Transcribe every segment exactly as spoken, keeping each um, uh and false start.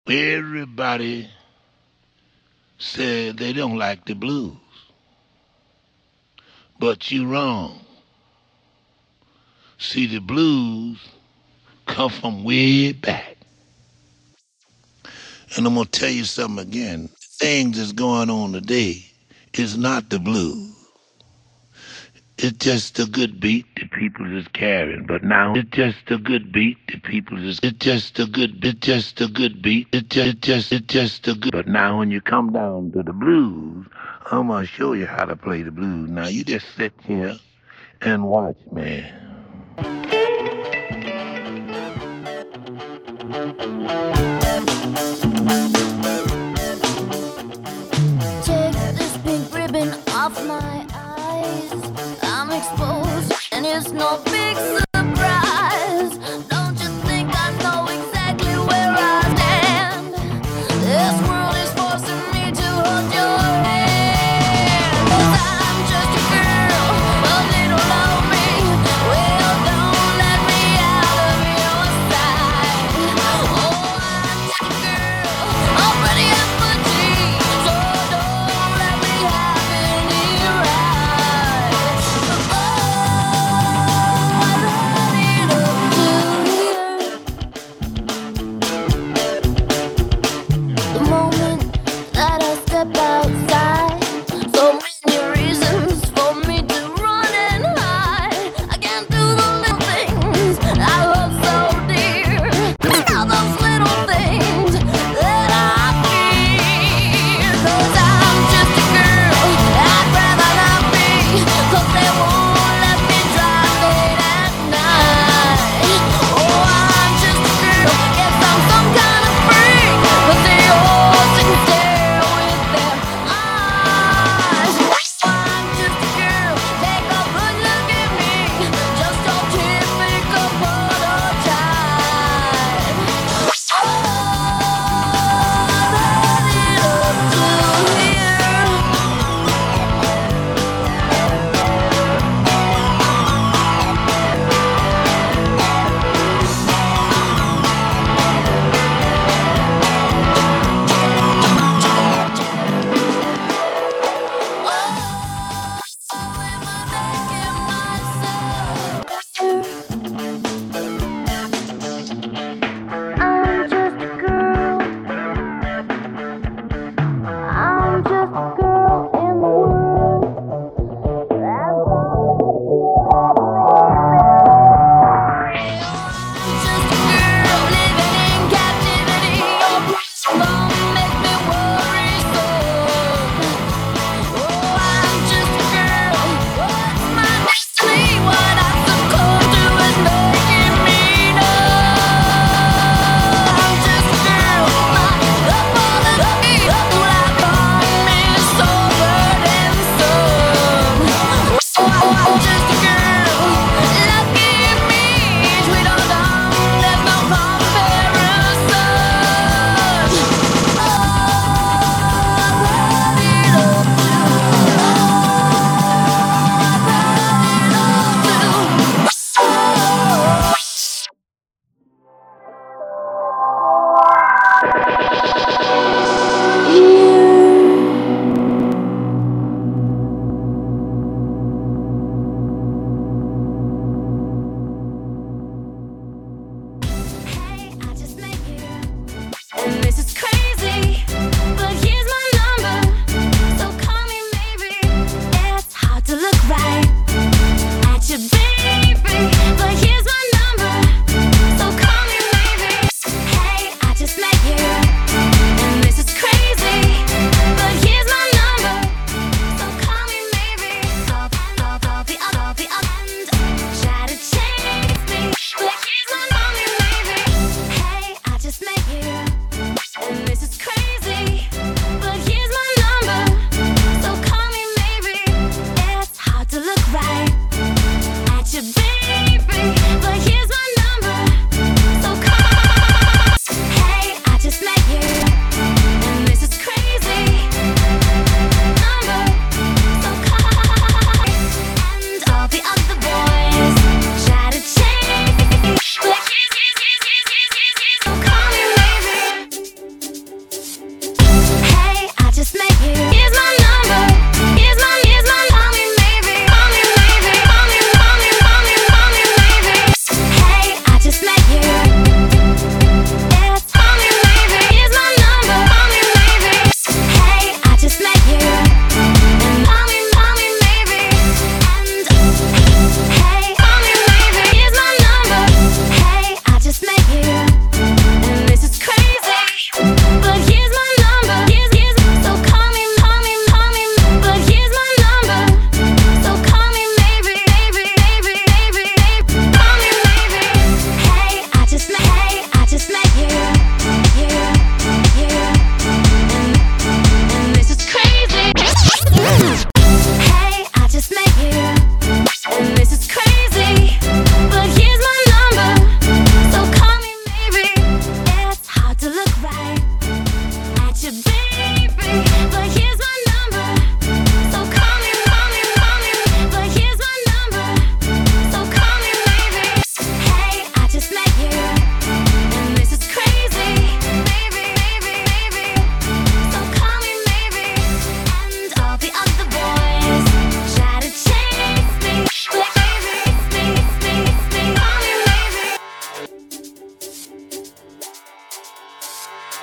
Everybody said they don't like the blues, but you wrong. See, the blues come from way back. And I'm going to tell you something again. Things that's going on today is not the blues. It's just a good beat the people is carrying. But now it's just a good beat the people is. It's just a good. It's just a good beat. It just. It just. It's just a good. But now when you come down to the blues, I'm gonna show you how to play the blues. Now you just sit here and watch, man. Take this pink ribbon off my eyes. I'm exposed, and it's no big surprise. Don't you think I know exactly where I stand? This world is forcing me to hold your hand. 'Cause I'm just a girl, a little lonely. Well, don't let me out of your sight. Oh,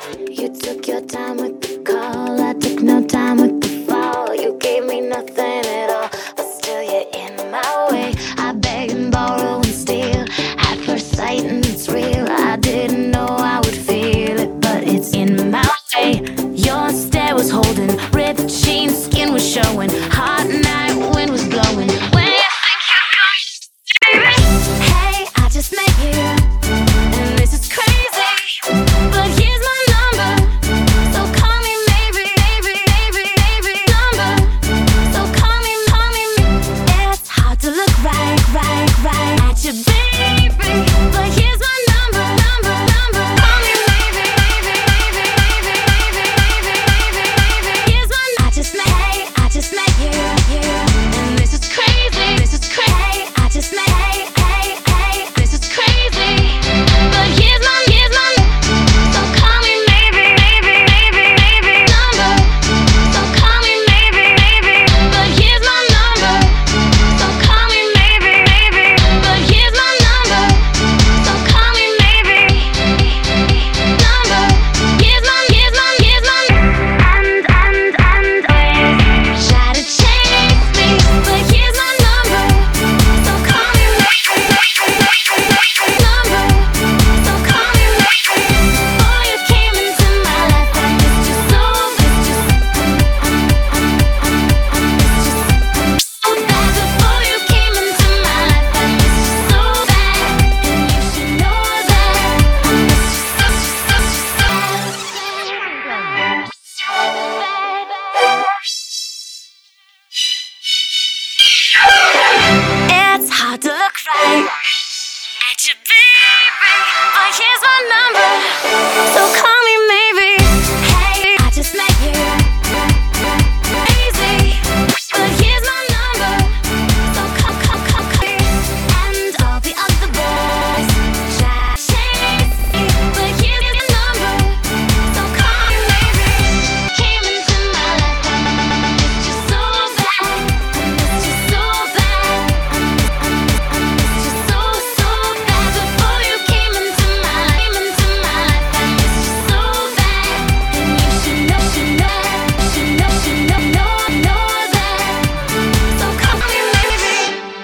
You took your time with the call, I took no time with the fall. You gave me nothing at all, but still you're in my way. I beg and borrow and steal at first sight, and it's real. I didn't know I would feel it, but it's in my way. Your stare was holding, ripped jeans, skin was showing, hot night wind was blowing. Where you think you're going, hey, I just met you, and this is crazy, but here's my number, so call me maybe, maybe, maybe, maybe number, so call me, call me. It's hard to look right, right, right at you, baby, but here's my number, number, number. Call me maybe, maybe, maybe, maybe, maybe, maybe, maybe, maybe. Here's my. I just met, hey, I just met you, you, and this is crazy, this is crazy. I just met, hey, hey, hey, this is crazy, but here's my, here's my. So call me maybe, maybe, maybe, maybe number. So call me maybe, maybe, but here's my number. So call me maybe, maybe, but here's my number. So call me maybe, number. Here's my, here's my, here's my. And and and always try to chase me, but here's my number. So call me maybe, number. So call me maybe. Before you came into my life, I missed you so, missed you so, I missed you so bad. Before you came into my life, I missed you so bad, and you should know that I missed you so, so, so, so bad. It's hard to look right at you, baby, but here's my number, so call me maybe. Hey, I just met you, crazy, but here's my number, so call, call, call, call me. And all the other boys try to chase me, but here's your number, so call me maybe. Came into my life, I missed you so bad, I missed you so bad, I miss, I miss, I missed you so, so bad. Before you came into my life, came into my life, I missed you so bad, and you should know, should know, should know, should know, know, know that. So call me maybe.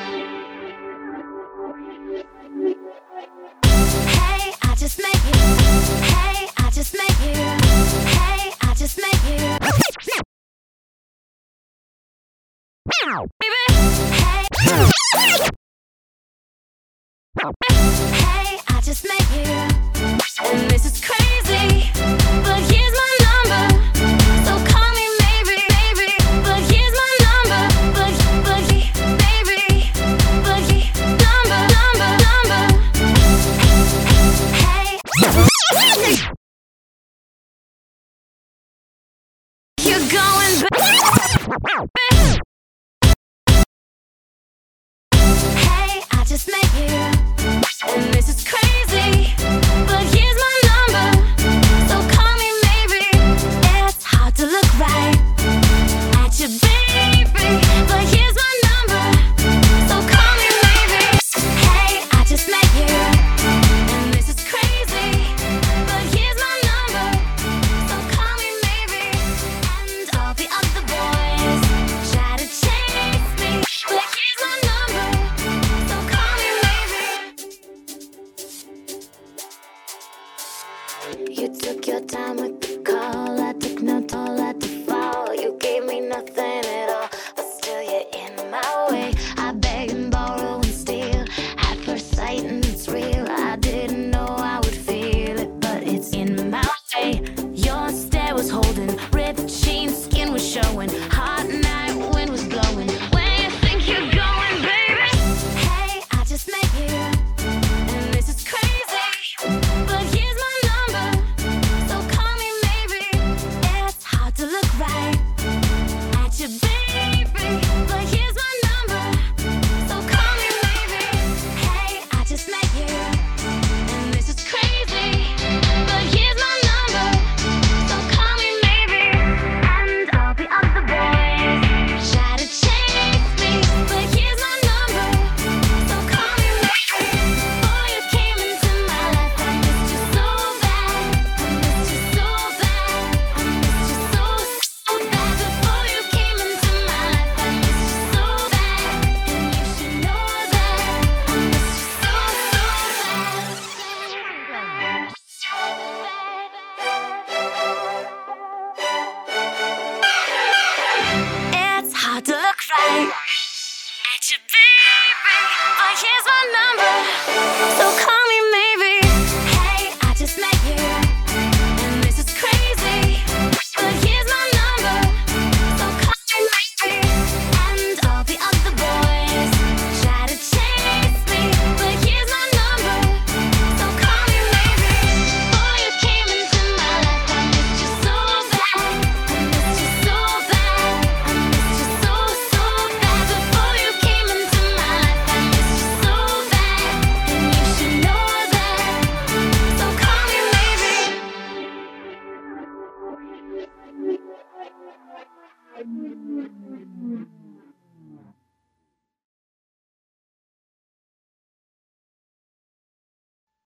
Hey, I just met you. Hey, I just met you. Hey, I just met you. Baby. Hey. Hey, I just met you, and this is crazy, but here's my number, so call me maybe, maybe, but here's my number, but, but, baby, but, number, number, number. Hey, you're going back. Hey, I just met you, and this is crazy, but here's my number, so call me maybe. It's hard to look right at you, baby, but here's my number, so call me maybe. Hey, I just met you, and this is crazy, but here's my number, so call me maybe. And all the other boys try to chase me, but here's my number, so call me maybe. You took your time with the call, I took no toll at the fall. You gave me nothing at all, but still you're in my way. I beg and borrow and steal at first sight, and it's real. I didn't know I would feel it, but it's in my way. Your stare was holding, ripped jeans, skin was showing, hot night wind was blowing. Where you think you're going, baby? Hey, I just met you, and this is crazy, but here's my number, so call me maybe. It's hard to look right at you, baby, but here's my number, so call me maybe. Hey, I just met you, and this is crazy, but here's my number, so call me maybe. And all the other boys